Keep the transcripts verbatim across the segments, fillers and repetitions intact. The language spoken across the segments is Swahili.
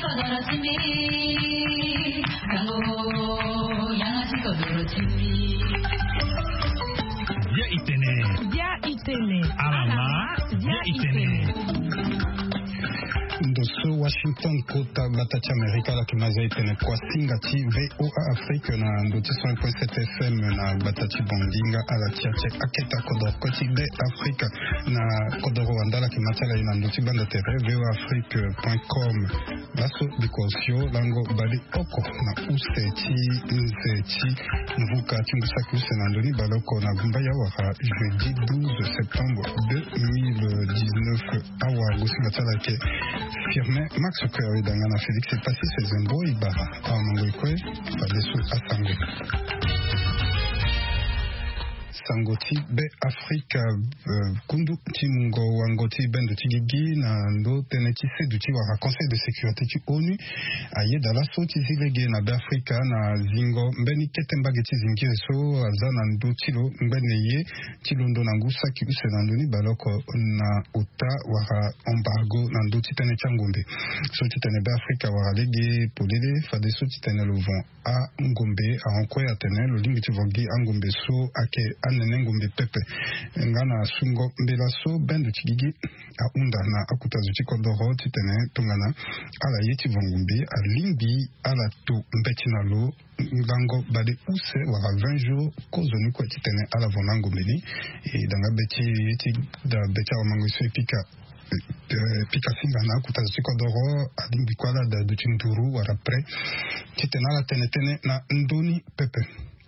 Dia itene. Dia itene. Alama. Dia itene. Ndoso Washington kota batacha Amerika la kimaza itene kwa singa chi V O A Afrique na ndoti cent point sept F M na batachi bondinga ala tiache aketa kodor koti de Afrique na kodor Rwanda la kimacha la ina ndoti banda tere V O A Afrique point com baso bikosio lango bali oko na usechi nsechi mvuka chungusa kuse na ndoni baloko na gumba ya waka jeudi douze septembre deux mille dix-neuf awa gusi matala ke Firme Max Okoye Dangana Félix est passé ses Zembo Ibara à Mangwekwe, Fadesu Asangwe. Sangoti be Afrika uh, kundu timungo wangoti bendo tigigi na ndo teneti sedu tiwa conseil de sécurité ti ONU aye dala so ti zilege na be Afrika na zingo mbeni ketembage ti zingire so azana ndo tilo mbene ye tilo ndo na ngusa ki use na ndoni baloko na uta wara embargo na ndo ti tene changombe so ti tene be Afrika wara lege polele fade so ti tene lovon a ngombe a onkwe a tene lo lingi ti vogi a ngombe so ake nenengombe pepe ngana sungo mbela so bendo chigigi a unda na akutazo chikodoro titene tungana ala yeti vongombe a limbi ala to mbetinalo ngango bade use wara vingt jours kozoni kwa titene ala vonango mbeni e danga beti yeti da beti wa mango so pika pika singa na kutazo chikodoro alimbi kwala da duchinduru wara pre titene ala tenetene na ndoni pepe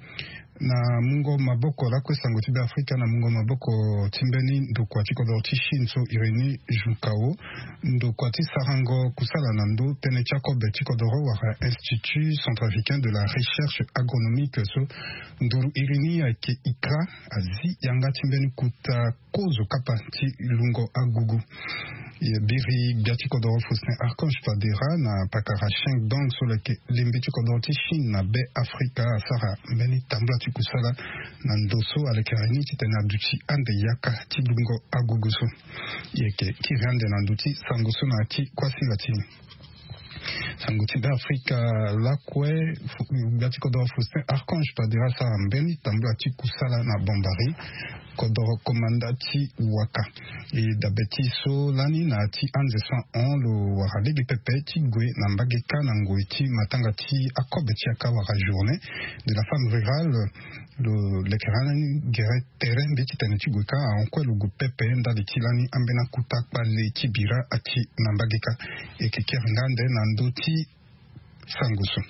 na mungo maboko la kwesa ngoti be Afrika na mungo maboko timbeni ndo kwa chikodoro chishinso ireni jukao ndo kwa tisarango kusala na ndo tene chakobe chikodoro wara Institut Centrafricain de la Recherche Agronomique so nduru ireni ake ikra azi yanga timbeni kuta kozo kapa ti lungo agugu biri biati kodoro Faustin Archange Padera na pakara Sheng Dong so leke limbiti kodoro tishin na be Afrika asara meni tambla kusala na ndoso alekerani titana duchi ande yaka tibungo aguguso yeke kirande na nduti sangoso na ti kwasi latini sanguti da Afrika lakwe biati kodoro Faustin Archange Padera sara mbeni tambla ti kusala na bombari kodoro komandati waka e dabeti so lani na ti anze cent un lo waralegi pepe ti gwe na mbageka na ngoi ti matanga ti akobe ti aka wara journée de la femme rurale lo lekerani gere terrain be ti tene ti gwe ka aonkwe lo gu pepe ndali ti lani ambena kuta kpale ti bira ati na mbageka e keker ngande na ndo ti sanguso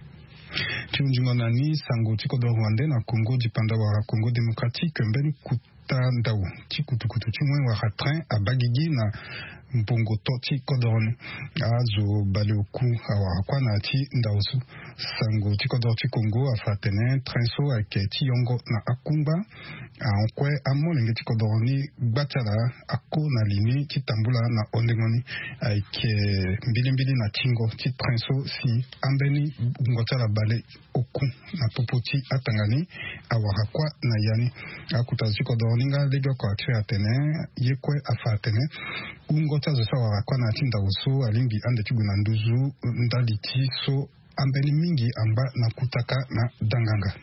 Tiunjunga nani sango tikodo Rwanda na Congo dipanda wara Congo démocratique mbeni kuta ndawu tikutukutu timwe wara train abagigi na mpongo toti kodorone azo baleoku awara kwa na ti ndawsu sango tikodo ti Congo afatene trenso ake ti yongo na akumba ankwe amolenge tikodoroni gbatala ako na lini ti tambula na ondengoni ake mbilimbili na tingo ti trenso si ambeni ngotala bale oku na popoti atangani awara kwa na yani akutazi tikodoroni nga lega kwa ti atene yekwe afatene ungo tazo sawa kwa na tinda uso alimbi ande chuguna nduzu ndali ti so ambeni mingi amba na kutaka na danganga.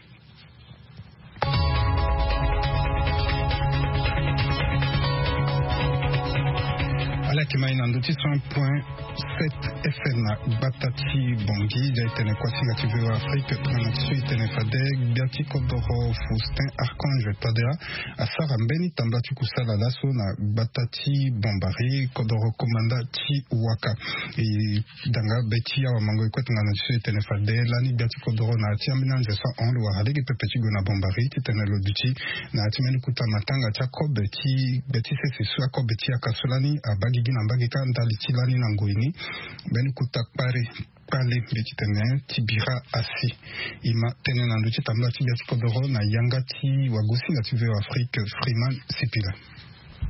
Ala kima ina nduti cent point sept F M na batati bongi ja itene kwa siga T V Afrique na tsu itene fade biati kodoro Faustin Archange Padera asara mbeni tambati kusala laso na batati bombari kodoro komanda ti waka e danga beti ya mango ikwetu na tsu itene fade lani biati kodoro na ti aminanje cent un lo waralegi pepeti go na bombari ti tene lo duti na timeni kuta matanga cha kobe ti beti sese su akobe ti akasolani abagi gina mbagika ndali tilani na ngoini beni kutakpare pale betitene tibira asi ima tene na nduti tamla tibia tikodoro na yanga ti wagusi na tive Afrique Freeman Sipila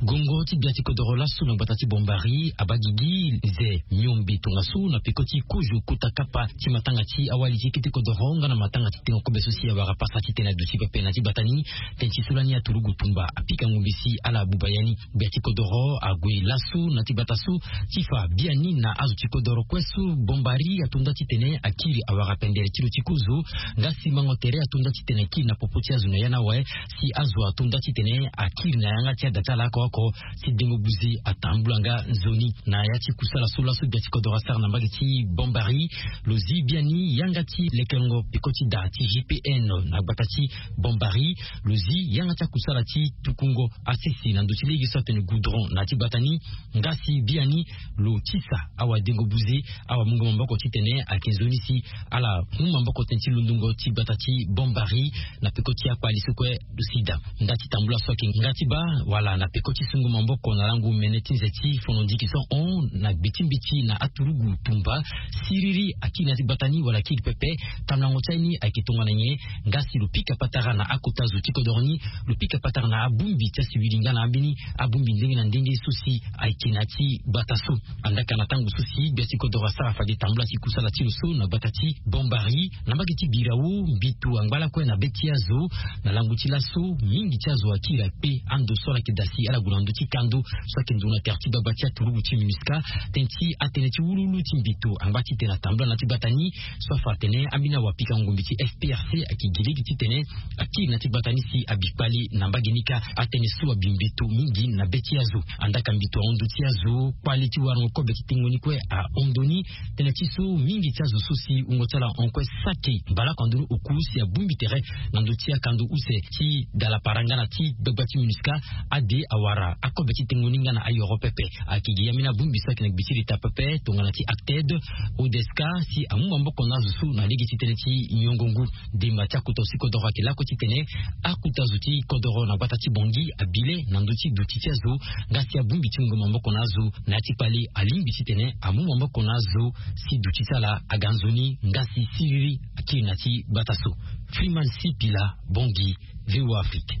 gongo ti biati kodoro lasu na batati bombari abagigi ze nyombi tungasu na pikoti kuju kutakapa ti matanga ti awali ti kiti kodoronga na matanga ti tengo kobeso si abara pasa ti tena dusi pepe na ti batani tenchi sulani ya turugu tumba apika ngumbisi ala bubayani biati kodoro agwe lasu na ti batasu tifa biani na azu ti kodoro kwesu bombari atunda ti tene akiri awara pendere ti lutikuzu ngasi mangotere atunda ti tene ki na popoti azu na yana we si azu atunda ti tene akiri na yanga ti datala koko si dengo buzi atambulanga zoni na yati kusala sola su biati kodoro sar na mbagiti bombari lozi biani yanga ti lekengo pikoti da ti G P N na batati bombari lozi yanga ti kusala ti tukungo asisi na nduti legi sorte goudron na ti batani ngasi biani lo tisa awa dengo buzi awa mungo mamboko ti tene akinzoni si ala mungo mamboko tenti lundungo ti batati bombari na pikoti akwa lisukwe dusida ndati tambula soki ngati ba wala na pikoti sungu mamboko na langu meneti nzeti fonondi ki son on na bitimbiti na aturugu tumba siriri akina ti batani wala ki pepe tamlango tsaini akitonga nanye ngasi lupika patara na akotazu tikodorni lupika patara na abumbi tsa siwilinga na ambini abumbi ndenge na ndenge susi aikina ti batasu andaka na tangu susi biati kodora sara fadi tambula ti kusala ti luso na batati bombari na magiti birawu mbitu angbala kwe na betiazo na langu ti laso mingi tiazo akira pe ando sola ki dasi ala gulandu ti kando so ke nduna terti babati aturugu ti minuska tenti atene ti wululu ti mbitu angbati tena tambula na ti batani so fa tene ambina wapika ngumbi ti F P R C akigiligi ti tene akiri na ti batani si abikpali na mbagenika atene suwa bimbitu mingi na betiazo andaka mbitu ondo tiazo kwali ti warango kobe ti tingoni kwe a ondoni tene ti so mingi tiazo susi ungotala onkwe saki bala kanduru okusi ya bumbi tere nando tia kando use ti dala parangana ti babati minuska ade awara akobe ti tingoni ngana ayoro pepe akigi yamina bumbi saki na gbitiri ta pepe tongana ti acted odeska si amumba mboko na zusu na ligi ti tene ti nyongongu dimba tia kutosi kodoro ki lako ti tene akutazu ti kodoro na batati bongi abile nando ti duti tiazo ngasi ya bumbi ti ngoma mboko nazo na ti pali alimbi ti tene amumba mboko nazo si duti sala aganzoni ngasi siriri akiri na ti bataso Freeman Sipila bongi V O A Afrique.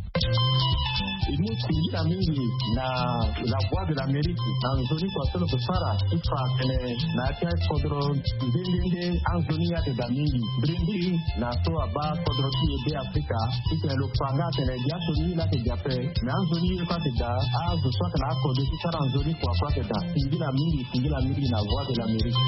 Imusingira mingi na la voix de l'Amérique anzoni kwa solo kusara ifa kene na tia kodro ndenge anzoni ya de mingi brindi na so aba kodro ti de Afrika ite lo panga tene ya so ni la te jape na anzoni kwa te da a zo so kana ko de sara anzoni kwa kwa te da singira mingi singira mingi na voix de l'Amérique.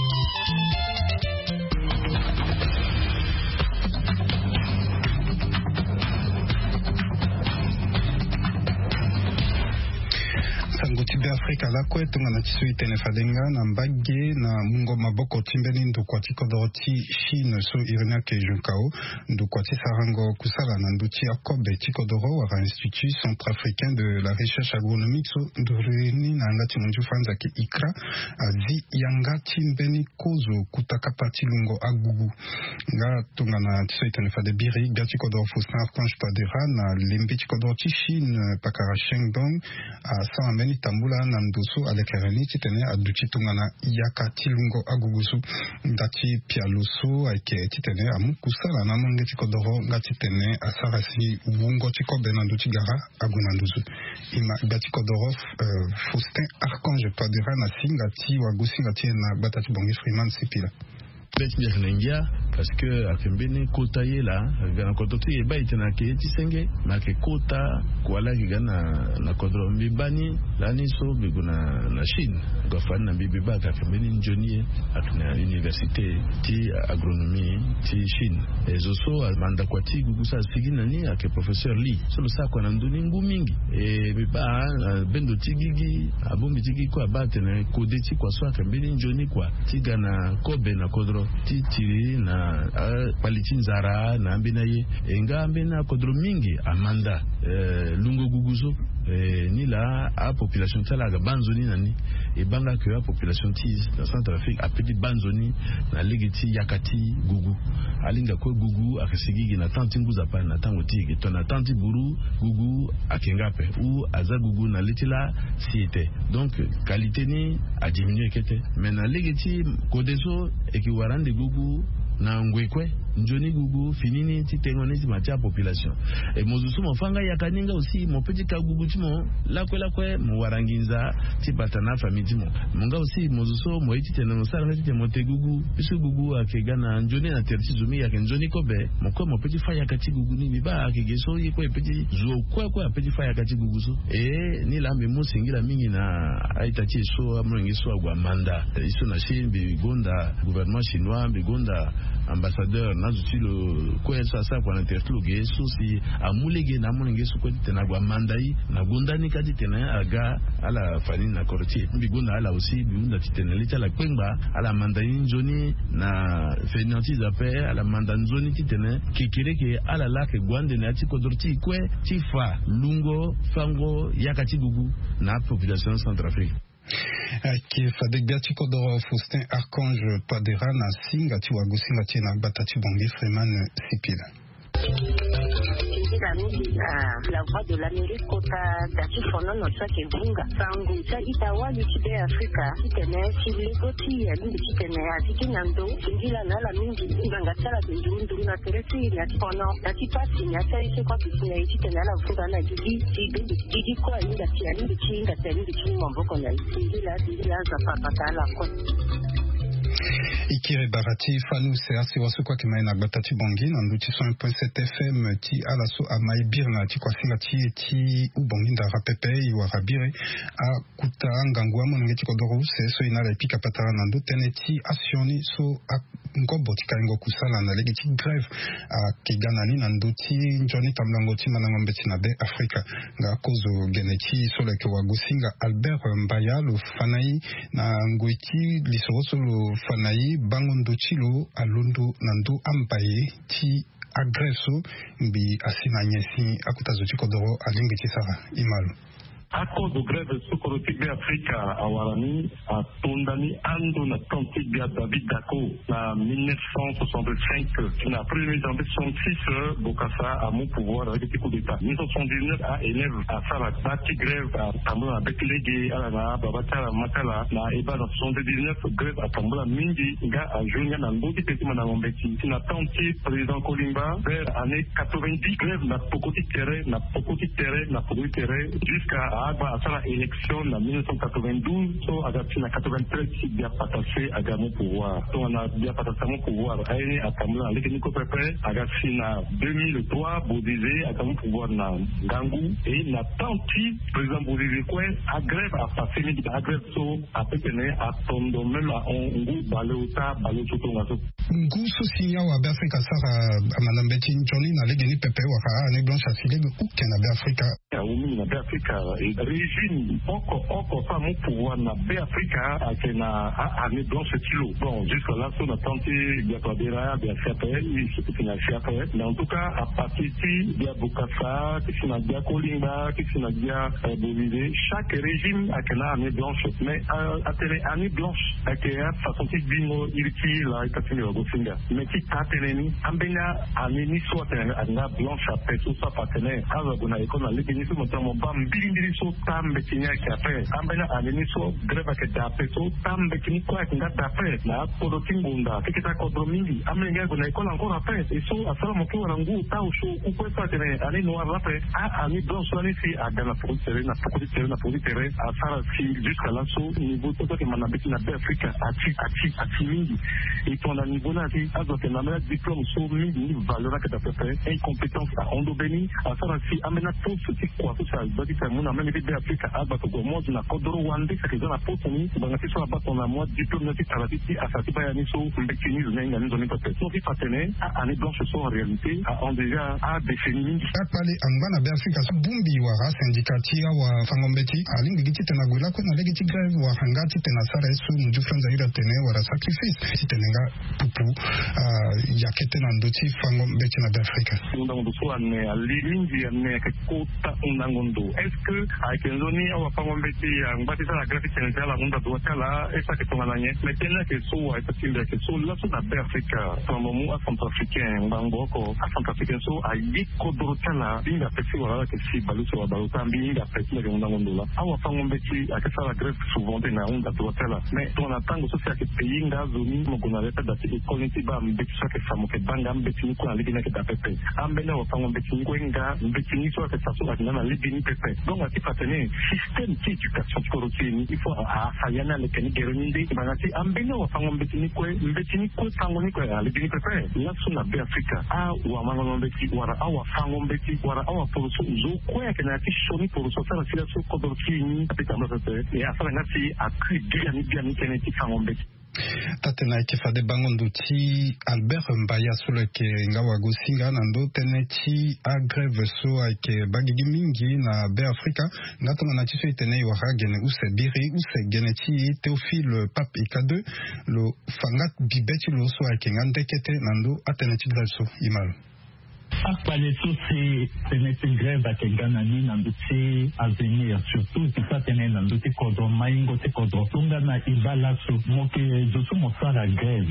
Sangotibe Afrika la kwetu ngana tisui tene fadenga na mbage na mungo maboko timbeni ndukwa tikodoti Chine so irina ke junkao ndukwa tisarango kusala na nduti akobe tikodoro wa Institut Centrafricain de la Recherche Agronomique so ndureni na ngati munju fanza ke ikra azi yanga timbeni kozo kutakapati lungo agugu nga tungana tisui tene fade biri gati kodoro Faustin Archange Padera na lembi tikodoti Chine pakara Shandong a sa tambula na ndoso alekereni titene aduchi tungana yakati lungo agugusu ndati pialuso aike titene amukusala na mange tikodoro ngati tene asarasi wungo tikobe na nduchi gara agunanduzu ima gati kodoro uh, Faustin Archange Padera na singati wagusi ngati na batati bongi Freeman Sipila Betnya nengia parce que akembeni kota yela gana kototu yeba itena ke tisenge make kota kwala gana na kodro mbibani lani so biguna na Chine gofana mbibiba akembeni njoni atuna université ti agronomie ti Chine ezoso amanda kwati gugusa sigina ni ake professeur Li solo sa kwa nduni ngumingi e biba bendo tigigi abumbi tigi kwa batene kodeti kwa so akembeni njoni kwa tigana kobe na kodro titiri na uh, palitin zara na ambina ye enga ambina kodro mingi amanda uh, lungo guguzo uh, ni la a population tala ga banzoni nani e banga que a population tis dans Centrafrique a petit banzoni na legiti yakati gugu alinga ko gugu akasigi na tanti nguza pa na tango tigi to na tanti buru gugu akengape ou aza gugu na litila siete donc qualité ni a diminué kete mais na legiti kodeso ekiwarande gugu na ngwekwe njoni gugu finini ti tengoni ti matia population et mozusu mo fanga ya kaninga aussi mo petit ka gugu ti mo lakwe lakwe mo waranginza ti batana famille ti mo monga aussi mozusu mo iti tena no sala ti mo te gugu bisu gugu akegana njoni na terti zumi ya njoni kobe mo ko mo petit faya ka ti gugu ni ba akegeso yi ko petit zo kwa kwa petit faya ka ti gugu so et ni la memo singila mingi na aita ti so amrengi so agwa manda iso na Chine bigonda gouvernement chinois bigonda ambassadeur nazuti lo kwesa sa kwa intertluge so si amulege na mulenge so kwete na gwa mandai na gondani kati tena aga ala fani na korti bigonda ala aussi bigonda titena lita la kwengba ala mandai njoni na fenanti zape ala mandanzoni titena kikireke ala lake gwande na ti kodorti kwe tifa lungo fango yakati gugu na population Centrafrique. Qui Fadek Biati Kodoro Faustin Archange Padera na Singa Tiwago Singa Tina Batati Bongi Freeman Sipila. La voix de l'Amérique kota dati fono no sa ke bunga sangu sa itawa yitide Afrika kitene chilekoti ya ndi kitene atiki nando ngila na la mingi nganga tsala ndundu na teresi ya fono dati pasi nya sa ise kwa kitene kitene la vuga na gidi gidi gidi kwa inda tia ndi chinga tani ndi chimo mboko na ngila ngila za papa kala kwa Ikire Barati Fanou c'est assez wasu kwa kimaina batati bongi na nduti cent un point sept F M ti alaso amai birna ti kwa singa ti ti ubongi ndara pepe iwa rabire a kuta ngangwa monenge ti kodoro se so ina la pika patara na ndo tene ti asioni so a ngobo ti kaingo kusala na legi ti grève a kiganani na ndo ti njoni tamlango ti manangombe ti na be Afrika nga kozo gene ti so le ke wagosinga Albert Mbaya lo fanai na ngoiti lisoroso lo fanai bango ndochilo alondo nando ambaye ti agreso mbi asina nyesi akutazo ti kodoro alingi ti sara imalo. À cause de grève sokorotique de Afrika awarani a tondani ando na tonti bia David Dako na mille neuf cent soixante-cinq na premier janvier soixante-six Bokassa a mon pouvoir avec des coups d'état mille neuf cent soixante-dix-neuf a élève à Sara bati grève à Tambola avec légué à la Babatala Matala na eba na soixante-dix-neuf grève à Tambola Mingi ga a Junior na Mboti Petit Manangombeti na tonti président Kolimba vers année quatre-vingt-dix grève na Pokoti Terre na Pokoti Terre na Pokoti Terre jusqu'à Agba à la élection en mille neuf cent quatre-vingt-douze, so adapté en quatre-vingt-treize, qui bien passé à mon pouvoir. Donc on a bien passé à mon pouvoir. Aïe, à Kamula, avec Nico Pepe, à Gassina deux mille trois, Bodizé, à mon pouvoir na Gangou, et na Tanti, président Bodizé, quoi, à grève à passer, mais à grève, so, à Pétené, à Tondo, même à Ongu, Baleota, Baleoto, Ngaso. Ngu so signa wa Afrika Sara, à Madame Betty Johnny, na Legeni Pepe, wa Kaa, Ane Blanche à Silé, ou Ken à Afrika. Oumi na Afrika, et régime, encore, encore, pas mon pouvoir na Afrika, à Ken à Ane Blanche Tilo. Bon, jusqu'à là, on a tenté, bien Tadera, bien Fiapel, c'est tout une Fiapel, mais en tout cas, à partir de bien Bokassa, qui s'en a bien Kolimba, qui s'en a bien Bolivie, chaque régime a Ken à Ane Blanche, mais à télé Ane Blanche, à Ken façon qui bingo, iriti, là, et Gofinga. Mais qui tateneni, ambena aneni soit anga blanche à peso sa partenaire, azabuna ekona lekeni so montamo bam bilindiri so tambe kinya kape, ambena aneni so greba ke da peso tambe kini kwa kinga da pe, na podo kimbunda, kikita kodromingi, amenga guna ekona encore après, et so asala moko rangu ta usho ukwe patene, ani noir après, a ani blanche ani si agana pour terrain na pour terrain na pour terrain, asara si jusqu'à là so niveau toto ke manabeti na Afrika ati ati ati mingi, et ton niveau là, donc on a un diplôme sur mille valeurs que tu as fait, incompétence à Ondobeni, à Sarasi, à Mena tout ce qui quoi, tout ça, donc c'est mon ami de Afrique à Bato, moi je n'ai pas de Rwanda, c'est que j'en ai pas tenu, dans la question à Bato, on a moi diplôme de Tarati, à Satiba Yaniso, Mbekini, Zenga, nous on est pas fait. Donc il faut tenir à année blanche sur en réalité, à on déjà à définir. À parler en bas à Afrique, à Bumbi, ou à syndicati, ou à Fangombeti, à l'ingéti, Tenagula, qu'on a l'égéti grève, ou à Hangati, Tenasara, sous nous du Franzaïra Tene, ou à sacrifice, si Tenenga, Poupou. yakete na ndoti fango mbeki na Afrika undango so ane alilingi ane kota undango est-ce que aikenzoni au fango mbeki ngati sana graphic central unda do kala esa ke tonga nanye metena ke so esa kinda ke so la so na Afrika tomo a centrafricain ndango ko a centrafricain so a yiko do kala binga pesi wala ke si baluso wa baluta binga pesi ke undango ndola au fango mbeki akesala graphic souvent na unda do kala mais ton atango so sia ke peyinga zoni mo kuna leta dati ekolenti ba mbeti so ke samu ke banga mbeti ni ko alibina ke dapepe ambena wa pango mbeti ni kwenga mbeti ni so ke sasu ba na libini pepe donc ati patene système qui éducation korotini il faut a sayana le keni geroninde manati ambena wa pango mbeti ni ko mbeti ni ko pango ni ko alibini pepe la suna be Afrika a wa mango mbeti wara a wa pango mbeti wara a wa poroso zo ko ya kana ti shoni poroso sala sila so kodorotini apita mbape e afana nati akri dia ni dia ni keni ti pango mbeti tatena ikifade bangondo ti Albert Mbaya solo ke ngawa gosinga nando teneti a grève so ake bagigi mingi na be Afrika ngatonga na tiso itene iwaka gene use biri use gene ti Théophile Pape Ikade lo fangat bibeti lo so ake ngandekete nando atene ti grève so imal Akpaleso c'est une grève à Kenganani Nanduti à venir, surtout si ça tenait Nanduti Kodro, Maingo te Kodro, Tungana Ibalaso, Moke, Josu Mosara grève,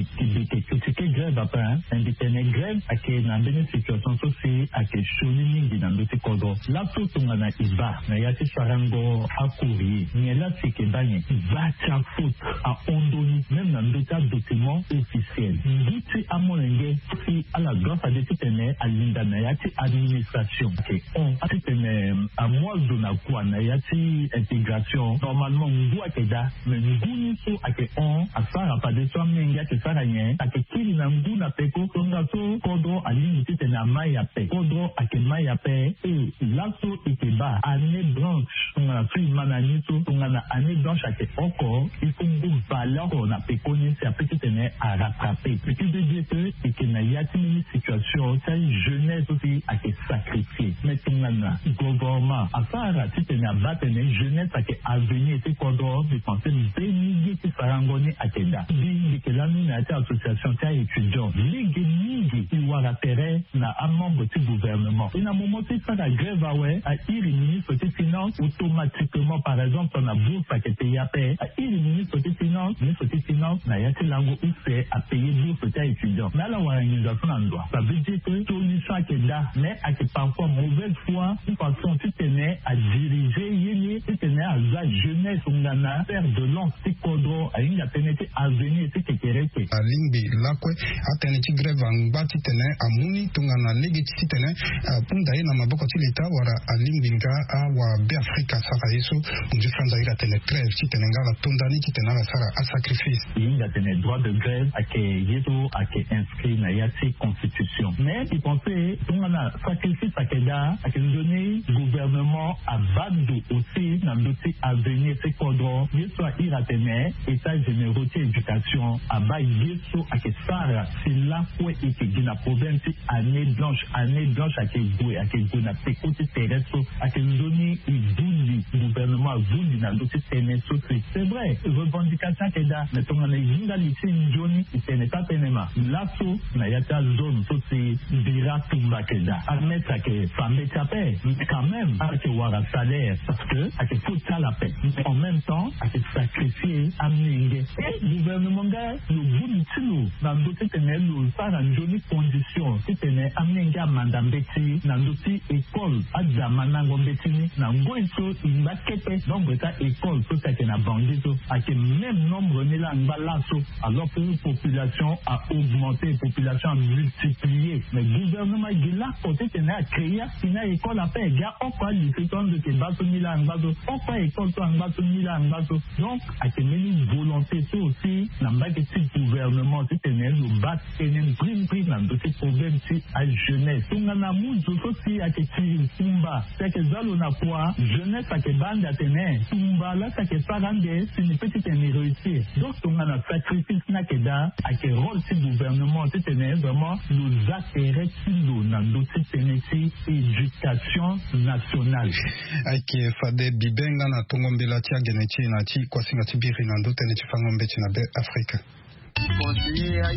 qui grève après, indépendant grève, à qui Nandene situation sociale, à qui Chonini Nanduti Kodro. Là, tout Tungana Iba, Nayati Sarango, Akuri, Niela Sikebani, va ta faute à Ondoni, même Nanduta document officiel. Nditi Amolenge, si à la grâce à des titenes, à l'Indanayati administration. On a été à moi de la quoi Nayati intégration. Normalement, on doit être là, mais nous sommes à que on a ça à pas de soi, mais il y a que ça rien. À que qui n'a pas na peko, on a so kodro à l'unité de la maya pe. Kodro à que maya pe et l'asso et que bas année blanche. On a fait mananito, on a année blanche à que encore il faut une valeur qu'on a peko ni c'est à petit à rattraper. Petit de dire que et que Nayati une situation jeunesse aussi a été sacrifiée. Mais le gouvernement, à part la petite jeunesse a été avenue, était condor, de penser des milliers de farangoni à Kenda. Dit que la minorité association qui a étudiant, les guenilles qui ont l'intérêt n'a un membre du gouvernement. Et à un moment, c'est ça la grève, à ir le ministre des Finances, automatiquement, par exemple, on a bourse à qui paye à payer, à ir le ministre des Finances, le ministre des Finances, n'a pas langue où c'est à payer bourse à étudiant. Mais là, l'organisation en droit. Ça veut dire que solution qui est là, mais à qui parfois mauvaise foi, une façon tu tenais à diriger, yéli, tu tenais à la jeunesse, on en a faire de l'ancien kodro, à une pénétrer à venir, c'est que tu à l'ingbi, là quoi, à tenir grève en bas, tu tenais à mouni, tu en as négati, tu tenais à pundaï, n'a pas beaucoup l'état, ou à l'ingbinga, à wa Béafrika, Saraïso, ou du Franzaï, à tenir grève, tu tenais à la tondani, qui tenait à Sara, à sacrifice. Il y a des droits de grève, à qui yéto, à qui inscrit, na yati constitution. Mais, il pensait, on a sacrifié sa keda à quel donné gouvernement à Bando aussi dans l'outil à venir c'est kodro il soit iratene état généraux éducation à bas yeso à que ça c'est là où et que la province année blanche année blanche à que boué à que na pécoté terrestre à que donné il douli gouvernement voulu dans l'outil terrestre c'est vrai revendication keda mais on a une réalité une journée c'est n'est penema là-sous na yata zone c'est dira tout Keda, admettre à que femme est paix, mais quand même, à que voir un salaire, parce que, à que faut ça la paix. Mais en même temps, à que sacrifier, amener, et le gouvernement, le bout du tilo, dans d'autres tenez, nous, ça, dans une jolie condition, si tenez, amener, madame Betty, dans d'autres écoles, à Zamanango Betty, dans Goïso, il va quitter, nombre d'état école, tout ça qui n'a bandit, à que même nombre n'est là, alors que la population a augmenté, la population a multiplié, mais le gouvernement, il là côté qui n'a créé une école à faire gars on pas les séquences de tes bateaux mila en bateau on pas école toi en bateau mila en bateau donc à que une volonté c'est aussi dans le petit gouvernement c'est tenir le bat et une prime prime dans ce problème c'est à jeunesse on a l'amour aussi à que tu tumba c'est que ça on a quoi jeunesse à que bande à tenir tumba là c'est que ça rende c'est une petite réussite donc on a sacrifice n'a que da à que rôle ce gouvernement c'est tenir vraiment nous attirer dans d'autres Tennessee éducation nationale. Aiki fade bibenga na tongombela tia geneti na ti kwasinga ti biri na d'autres Tennessee fangombe ti na be Afrika. Conseiller à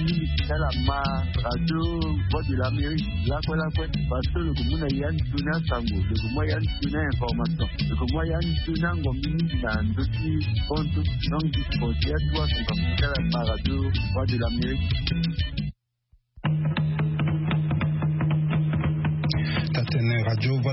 la ma radio voix de l'Amérique là quoi là quoi parce que le commun a yann tuna sango le commun yann tuna information le commun yann tuna ngomini na ndoti compte donc disposer à toi son à la radio voix de l'Amérique. Tatene radio voix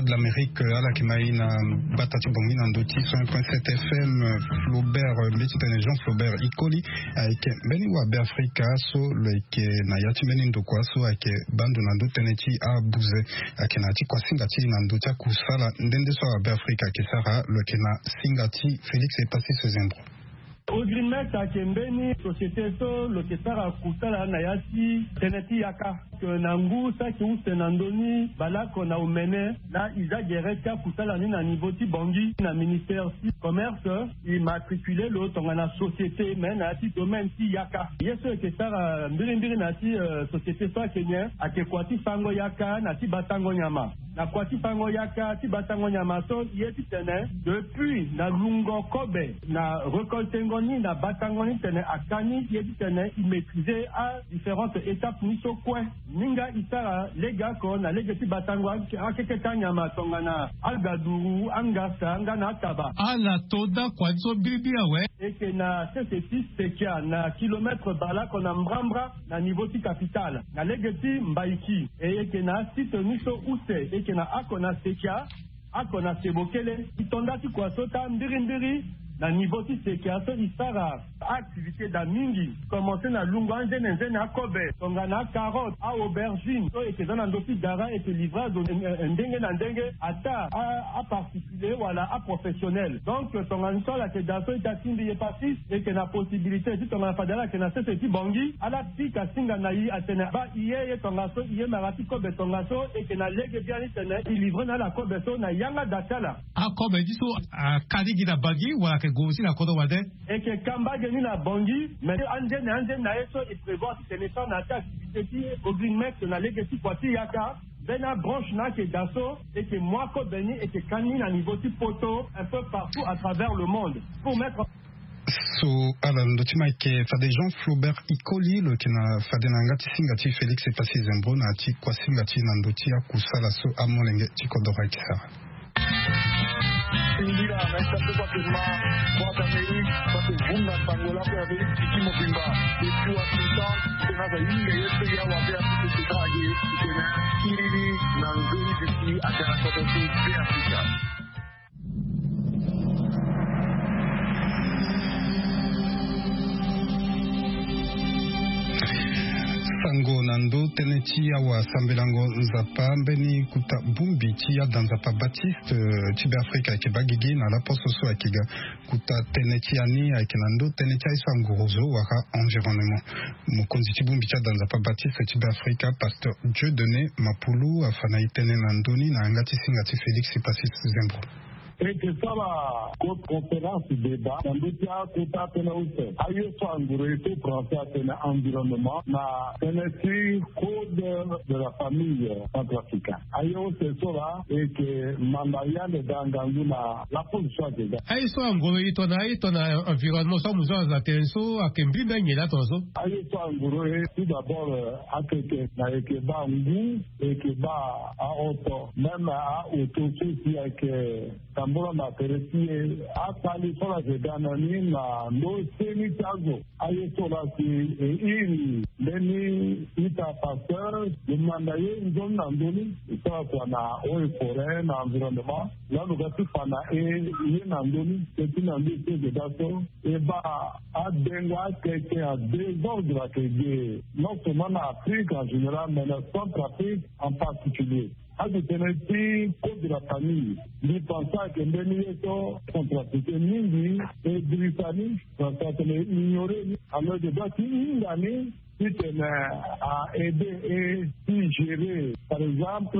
de l'Amérique à la Kimaïna Batati Bongi Nandoti cent un point sept F M Flaubert Métitane Jean Flaubert Ikoli avec Beniwa Africa so like na yati menindo kwa so avec bando nando teneti a buze akenati kwa singati nando tia kusala ndende so Africa kesara le kena singati Félix est passé ce zembro. Au Greenmet à Kembeni, société so, le Kesara Kusala Nayati, Teneti Yaka, que Nangu, ça qui ou Senandoni, Bala qu'on a mené, là, Isa Gereka Kusala Nina Nivoti Bangi, na ministère si commerce, il matriculé l'autre, on a la société, mais Nati domaine si Yaka. Yes, le Kesara, Mbirimbiri Nati, société so Kenya, à Kekwati Fango Yaka, Nati Batango Nyama. Na Kwati Fango Yaka, Ti Batango Nyama, so, Yeti Tene, depuis, na Lungo Kobe, na Recoltengo, na Batangoni tene akani yedi tene il maîtrisait à différentes étapes niso kwe ninga isara lega ko na lega ti Batango akeke tanyama tongana algaduru angasa ngana taba ala toda kwazo bibia we et que na ceci sekia na kilomètre bala ko na Mbrambra na niveau ti capital na lega ti Mbaiki et que na site niso use et que na akona sekia akona sebokele itonda ti kwa sota mbiri mbiri na niveau ti sekiaso isara activité da mingi commencer na lunga nzene nzene akobe tonga na carotte a aubergine so eke zana ndoki dara eke livrage ndenge na ndenge ata a particulier wala a professionnel donc tonga nsola ke daso itatindi ye pasi eke na possibilité ti tonga na fadala ke na sese ti bongi ala tika singa na yi atene ba iye ye tonga so iye marati kobe tonga so eke na lege biani tene i livre na la kobe so na yanga datala a kobe diso a kadi gida bagi wala gosi na kodo wade et que kamba geni na bongi mais ande na ande na eso et prévoir que naissant na activité qui au Greenmet na legacy kwati yaka bena branche na ke daso et que moi ko beni et que kani na niveau ti poto un peu partout à travers le monde pour mettre so ala ndotima ke fade Jean Flaubert Ikoli le kina fade na ngati singati Félix est passé zembro na ti kwa singati na ndoti ya kusala so amolenge ti kodora kisara Indira anaita kwa kima kwa Amerika kwa vunga Angola kwa Amerika kimo kimba ikiwa sita tunaza ile yetu ya wapea tukitaje tena kiri na ngiri ziki akana kwa tu Afrika. Sango nando teneti ya wa sambelango nzapa mbeni kuta bumbi tia danzapa Baptiste tibe Afrika ke bagigi na la poste so akiga kuta teneti ani akinando teneti iso ngorozo waka environnement mukonzi tibumbi tia danzapa Baptiste tibe Afrika pasteur Dieudonné Mapulu afana itene nandoni na ngati singati Félix passé zembro. Et que ça va, conférence débat, dans le cas, c'est à peine où c'est. Aïe, soit en gros, c'est français à peine environnement, na Tennessee, code de la famille centrafricaine. Aïe, c'est ça là, et que Mandaya de Dangangu, la position des gars. Aïe, soit en gros, il y a un environnement, ça, nous avons atteint ça, à Kembi, ben, il y a là, ton ça. Aïe, soit en gros, tout d'abord, à quelqu'un, na Ekeba Ngu, Ekeba à Auto, même à Auto, aussi, avec Tambora na teresi atali sola zedanani na no seni tago aye sola si iri leni ita pasteur demandaye nzon na ndoni ita kwa na oe forêt na environnement la lugati pana e ye na ndoni c'est une ambition de dato e ba adenga keke a deux ordres que de non seulement en Afrique en général mais en Centrafrique en particulier. À de Tennessee, code de la famille, nous pensons que Benito contracté Nindi et Britannique, quand on est ignoré, alors de bâtir une année, qui tenait à aider et suggérer, par exemple,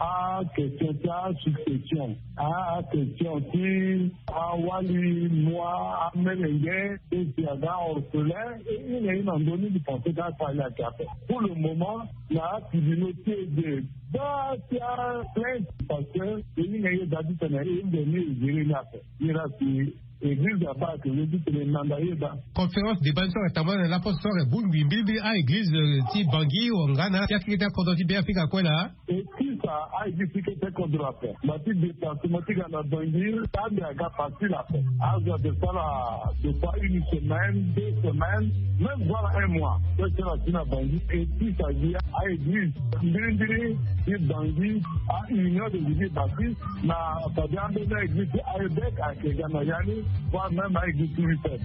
à question de succession, à question qui, à Wali, moi, à Melengue, et Tiaga, orphelin, et il y a une andonnée de penser dans sa carte. Pour le moment, la communauté de bah, il y a plein parce que il y a eu d'habitude, il y a eu de il y a eu église là-bas que je dis que les Nandaïda. Conférence de Banso et Tamon et l'apostole et Boumbi, Bibi à église Ti Bangui ou Ngana, qui a quitté Kodoti Béafika quoi là? Et qui ça a expliqué ce qu'on doit faire. Ma petite déplacement, tu vas bandir, ça me a facile à faire. Alors, de ça, là, de pas une semaine, deux semaines, même voilà un mois. Donc, c'est la Chine à bandir. Et puis, ça dit, à église, Ndiri, et bandir, à union de l'église baptiste, na, ça dit, en deux églises, à Ebek, à Keganayani, voire même à l'église Turifen.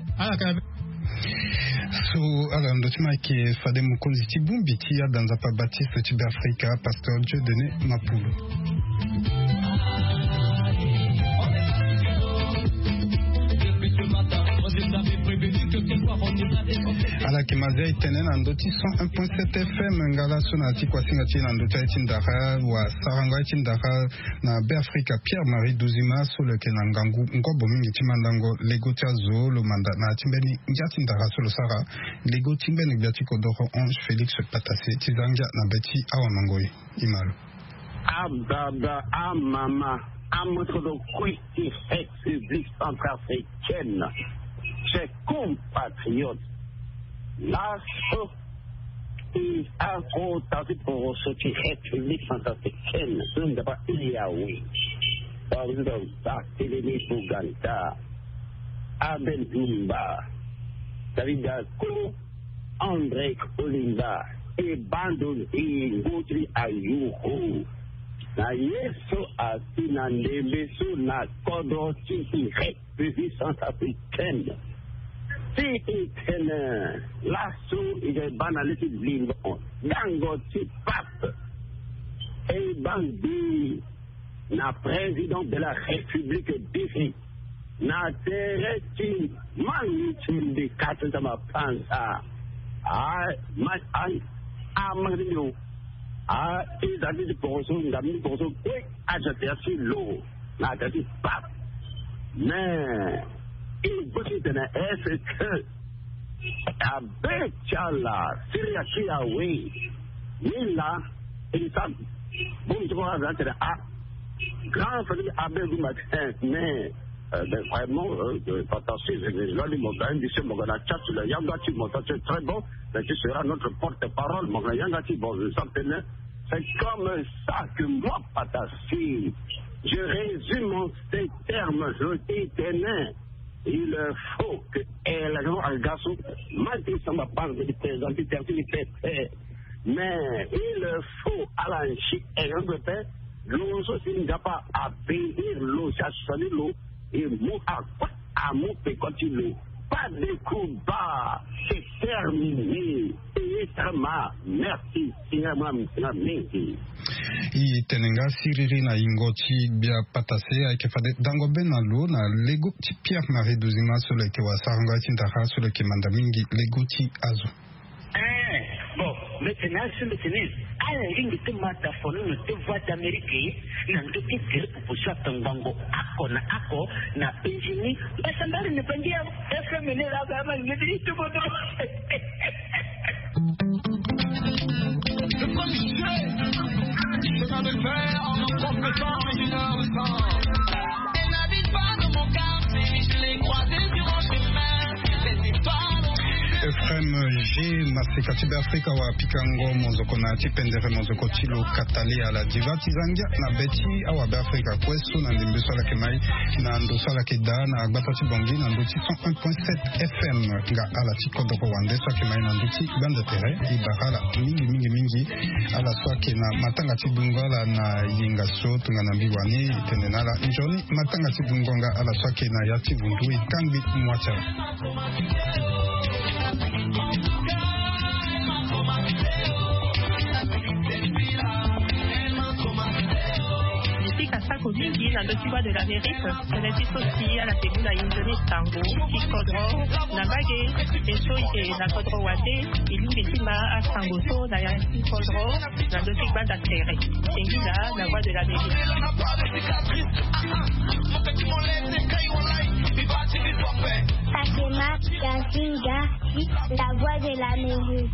So ala ndotima ke fade mukonzi tibumbi tia danza pa Baptiste Tibe Africa Pasteur Dieudonné Mapulu. ala kimazia itenen andoti cent un point sept F M ngala sona ti kwasinga ti andoti itindara wa saranga itindara na Be Africa Pierre Marie Duzima solo ke na ngangu ngobo mingi timandango lego tazo lo manda na timbeni njatindara solo sara lego timbeni biati kodoro Ange Félix Patasse tizanga na beti awanangoi imalo ababa amama amotre de kwiti République centrafricaine. Chers compatriotes, la sortie à compter pour ce qui est République centrafricaine, ce n'est pas Yahweh. Par exemple, Barthélémy Bouganta, Abel Dumba, David Dako, André Kolinda, et Bandol et Gauthier Ayouho. Na yeso asina ndebeso na kodro tiki République centrafricaine. Si itene lasso ige banaliti blimbo dango ti pape et bandi na président de la République défi na tereti manitum de quatre ma pansa a ma ai amagno a ils avaient des portions d'amis portions oui à jeter sur l'eau na tati pape mais il faut que est-ce que avec Tchala, Syria Kiawe, il a, il a, bon, je vois, à grand famille Abel Matin, mais vraiment, fantastique, je vais lui montrer, je suis mon gars, le Yangati, mon c'est très bon, mais tu seras notre porte-parole, mon gars, Yangati, bon, je sens c'est comme ça que moi, Patassi, je résume ces termes, je t'éternel. Il faut que la grande Algasso, malgré ça m'a parlé de présenter certaines mais il faut à la chic et un peu de l'eau, il n'y a pas à payer l'eau, ça sonne l'eau, et mot à quoi à mon pécotilo. Pas de coup bas, c'est terminé. Et merci, Seigneur, merci. I tenenga siriri na ingoti bia patase ay ke fade dango benalo na lego ti Pierre Marie Duzima sur le ke wasaranga tindara sur le ke mandamingi lego ti azo. Eh bon maintenant sur le tennis ala ringi te mata fono no te voix d'Amérique na ndoki ke pour ça tangango ako na ako na penjini basa mbali ne pendia F M ne la kama ngidi tu bodo. Le premier je vais le faire en mon propre temps et une heure de temps. Elle n'habite pas dans mon quartier, je l'ai croisée durant le chemin. C'était pas dans Ephraim G. Masika Tibe Africa wa Pikango Mozoko na Tipendere Mozoko Tilo Katali ala Diva Tizangia na Beti awa Be Africa Kwesu na Ndimbeso la Kemai na Ndosa la Keda na Agbata Bongi na Ndoti cent un point sept F M nga ala Tikodoko Wandeso Kemai na Ndoti Bande Tere Ibarala mingi mingi mingi ala Swake na Matanga Tibungola na Yingaso tunga na Mbiwani Tenenala Njoni Matanga Tibungonga ala Swake na Yati Bundu Ikambi Mwacha. Mingi na ndotiwa de l'Amérique, tunaishi sosi ala tegula injoni tango, kikodro, na bage, esho ike na kodro wate, ilingi tima a tango so, na yansi kodro, na ndotiwa da tere. Tengila, la voix de l'Amérique. Fatima Kazinga, la voix de l'Amérique.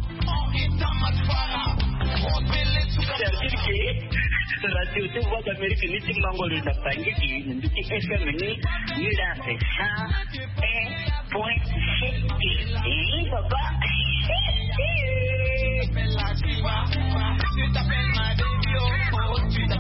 Radio tu voix d'Amérique ni ti mangolo da pangiki ni ti F M ni ni la ça un point sept et papa tu t'appelles ma baby oh tu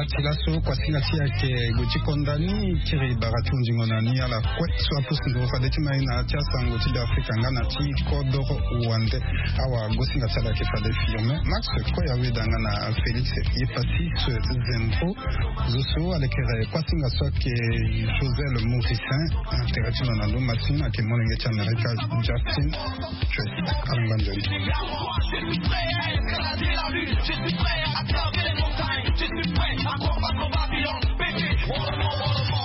tilaso kwa singa tia ke guchi kondani kiri baratunji ngonani ala kwetsu apusi ndo fadeti maina tia sango ti d'Afrique ngana ti kodoro uande awa gosinga tia ke fade firme Max ko ya weda ngana Felix yepasi ce zempo zoso alekere kwa singa so ke José le Mauricien interaction na ndo masina ke monenge tia America Justin Tracy Alanganjani. Je suis prêt à escalader la lune, je suis prêt à traverser les montagnes, je suis prêt à combattre Babylone, bébé, wolomo, wolomo.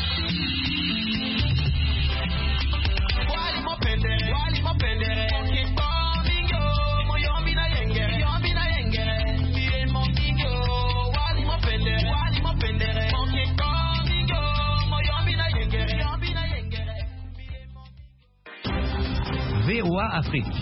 Wali mo pendere, wali mo pendere, kipo bingo, moyombi na yengere, yombi na yengere, bie mo bingo, wali mo pendere, wali mo pendere, kipo bingo, moyombi na yengere, yombi na yengere. V O A Afrique.